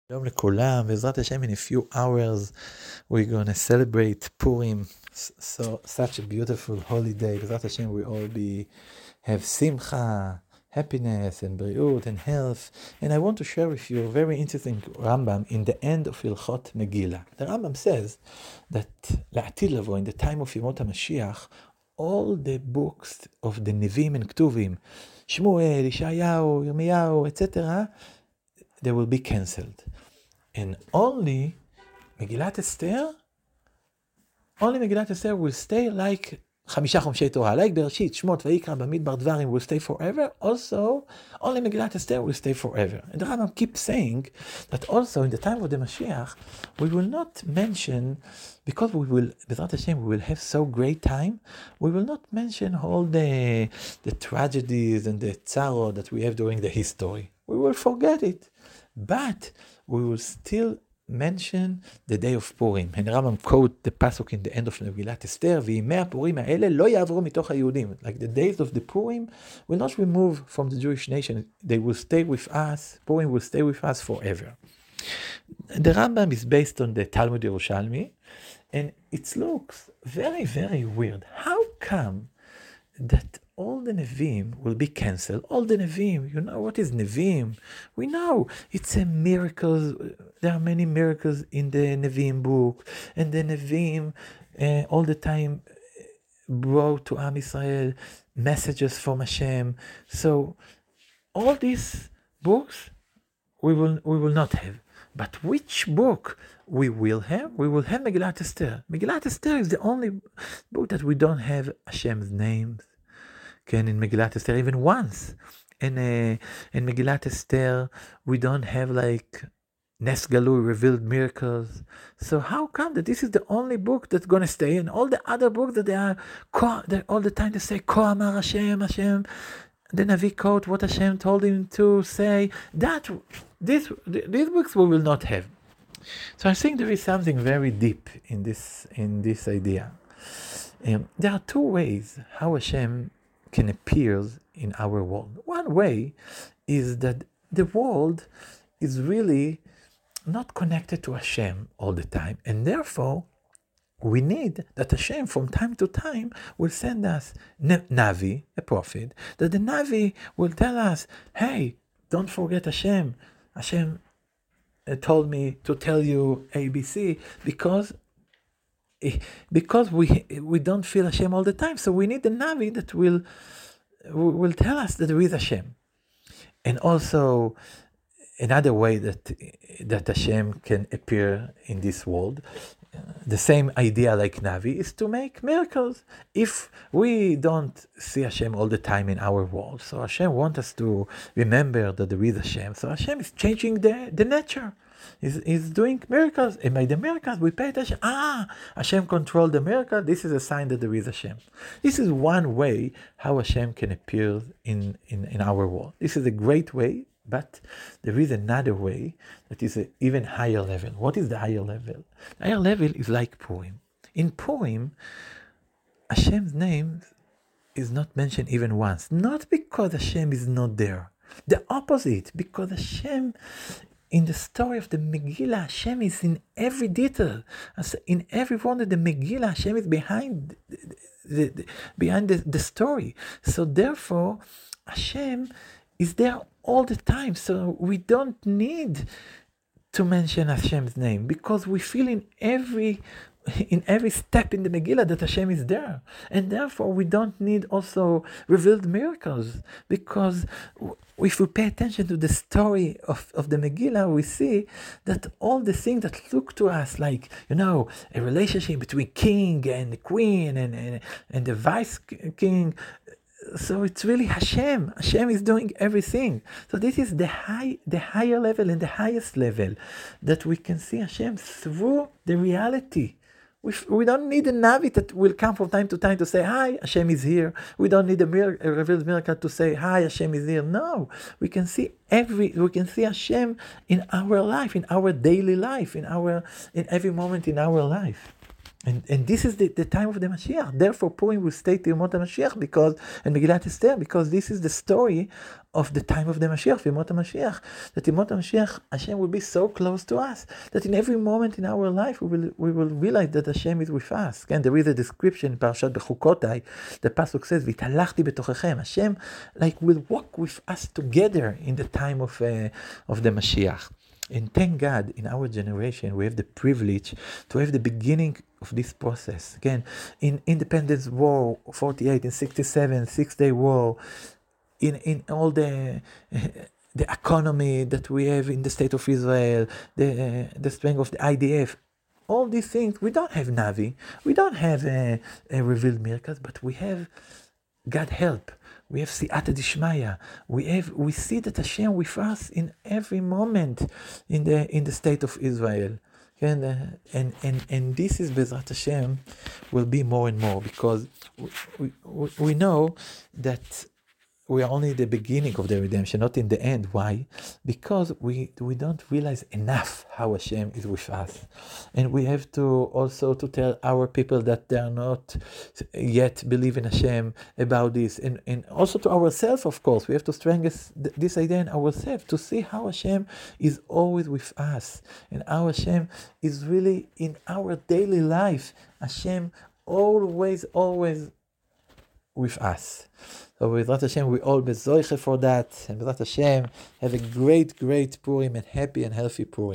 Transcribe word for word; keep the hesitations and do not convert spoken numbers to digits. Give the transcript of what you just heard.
Shalom לכולם, בעזרת השם, in a few hours we're going to celebrate Purim, so such a beautiful holiday. בעזרת השם, we all be have simcha, happiness and bריאות and health. And I want to share with you a very interesting Rambam in the end of Hilchot Megillah. The Rambam says that לעתיד לבוא, in the time of ימות המשיח, all the books of the Nevi'im and Ktuvim, Shmuel, Yeshayahu, Yirmiyahu, et cetera, they will be cancelled. And only Megillat Esther, only Megillat Esther will stay like חמישה חומשי Torah, like Bereshit, Shmot, Vayikra, Bamidbar, Dvarim will stay forever. Also, only Megillat Esther will stay forever. And the Rambam keeps saying that also in the time of the Mashiach, we will not mention, because we will, B'ezrat Hashem, we will have so great time, we will not mention all the, the tragedies and the tzarot that we have during the history. We will forget it. But we will still mention the day of Purim. And Rambam quote the pasuk in the end of Megillat Esther, וימי הפורים האלה לא יעברו מתוך היהודים. Like the days of the Purim will not remove from the Jewish nation. They will stay with us. Purim will stay with us forever. The Rambam is based on the Talmud Yerushalmi, and it looks very, very weird. How come that all the Nevi'im will be cancelled? All the Nevi'im, you know what is Nevi'im? We know it's a miracle. There are many miracles in the Nevi'im book, and the Nevi'im uh, all the time brought to Am Yisrael messages from Hashem. So all these books we will we will not have. But which book we will have? We will have Megillat Esther. Megillat Esther is the only book that we don't have Hashem's names. Can in Megillat Esther even once. In uh, in Megillat Esther we don't have like Nes Galui, revealed miracles. So how come that this is the only book that's going to stay, and all the other books that they are all the time they say Ko Amar Hashem, Hashem, the Navi quote what Hashem told him to say, that this these books we will not have. So I think there is something very deep in this in this idea. Um, there are two ways how Hashem can appear in our world. One way is that the world is really not connected to Hashem all the time, and therefore we need that Hashem from time to time will send us Navi, a prophet, that the Navi will tell us, hey, don't forget Hashem. Hashem uh, told me to tell you A B C, because because we we don't feel Hashem all the time. So we need the Navi that will will tell us that there is Hashem. And also another way that that Hashem can appear in this world, uh, the same idea like Navi, is to make miracles. If we don't see Hashem all the time in our world, so Hashem wants us to remember that there is Hashem. So Hashem is changing the, the nature. He's, he's doing miracles, and by the miracles we pay attention. Ah, Hashem controlled the miracle. This is a sign that there is Hashem. This is one way how Hashem can appear in, in, in our world. This is a great way, but there is another way that is an even higher level. What is the higher level? The higher level is like Purim. In Purim, Hashem's name is not mentioned even once. Not because Hashem is not there. The opposite, because Hashem, in the story of the Megillah, Hashem is in every detail. In every one of the Megillah, Hashem is behind the, the, the, behind the, the story. So therefore, Hashem is there all the time. So we don't need to mention Hashem's name, because we feel in every in every step in the Megillah that Hashem is there. And therefore we don't need also revealed miracles, because if we pay attention to the story of, of the Megillah, we see that all the things that look to us like, you know, a relationship between king and the queen and, and, and the vice king, so it's really Hashem. Hashem is doing everything. So this is the high, the higher level and the highest level that we can see Hashem through the reality. We, we don't need a Navi that will come from time to time to say, hi, Hashem is here. We don't need a, mir- a revealed miracle to say, hi, Hashem is here. No, we can see every, we can see Hashem in our life, in our daily life, in our, in every moment in our life. And, and this is the, the time of the Mashiach. Therefore, Purim will stay to Yemot HaMashiach because, and Megillat Esther, because this is the story of the time of the Mashiach, Yemot HaMashiach. That Yemot HaMashiach, Hashem will be so close to us that in every moment in our life we will we will realize that Hashem is with us. And there is a description in Parashat Bechukotai. The pasuk says, "V'talachti betochechem." Hashem, like, will walk with us together in the time of uh, of the Mashiach. And thank God, in our generation, we have the privilege to have the beginning of this process. Again, in Independence War, forty-eight, in sixty-seven, Six-Day War, in, in all the the economy that we have in the state of Israel, the the strength of the I D F, all these things, we don't have Navi, we don't have a, a revealed miracles, but we have God help. We have Siyata Dishmaya. We have we see that Hashem with us in every moment in the in the state of Israel. And uh, and, and and this is Bezrat Hashem will be more and more, because we, we, we know that we are only the beginning of the redemption, not in the end. Why? Because we we don't realize enough how Hashem is with us, and we have to also to tell our people that they are not yet believe in Hashem about this, and and also to ourselves, of course, we have to strengthen this idea in ourselves to see how Hashem is always with us, and how Hashem is really in our daily life. Hashem always, always with us. So with Bezrat Hashem, we all bezoiche for that. And Bezrat Hashem, have a great, great Purim and happy and healthy Purim.